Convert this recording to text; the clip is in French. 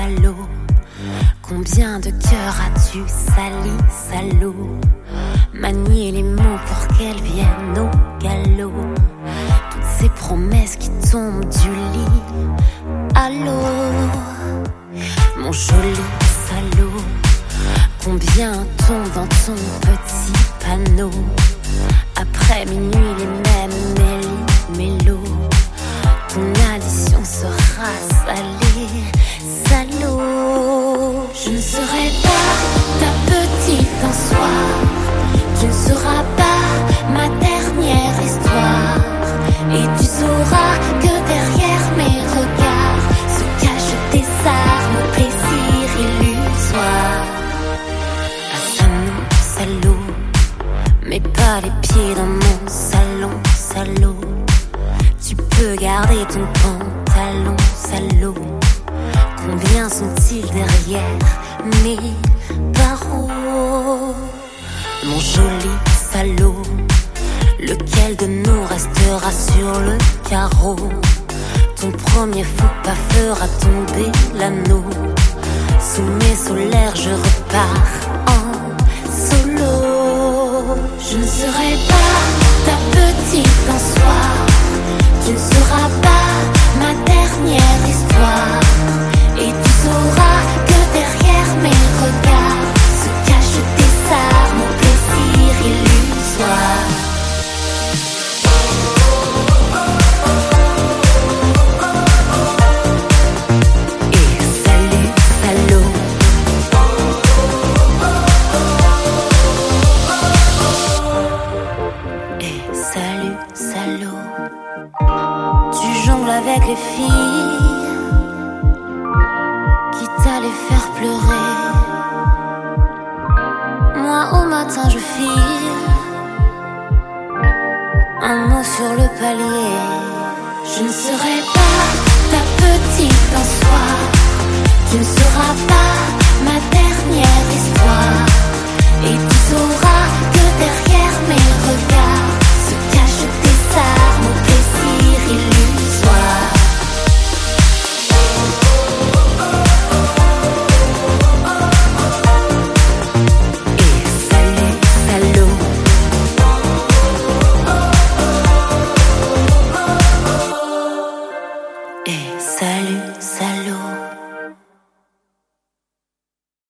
salaud. Combien de cœurs as-tu sali, salaud? Manier les mots pour qu'elles viennent au galop. Toutes ces promesses qui tombent du lit. Allô, mon joli salaud. Combien tombe dans ton petit panneau? Après minuit les mêmes mélos. Ton addition sera salée, salaud. Je ne serai pas ta petite un soir. Tu ne seras pas ma dernière histoire. Et tu sauras que derrière mes regards se cachent des armes, plaisirs illusoires. Salaud, mets pas les pieds dans mon salon, salaud. Tu peux garder ton pantalon, salaud. Combien sont-ils derrière mes barreaux? Mon joli salaud, lequel de nous restera sur le carreau? Ton premier faux pas fera tomber l'anneau. Sous mes solaires je repars en solo. Je ne serai pas ta petite un soir. Tu ne seras pas ma dernière histoire. Et tu sauras que derrière mes regards se cachent des armes au plaisir illusoire. Et salut, salaud. Et salut, salaud. Tu jongles avec les filles qui t'allaient faire pleurer. Moi au matin je file un mot sur le palier. Je ne serai pas ta petite un soir.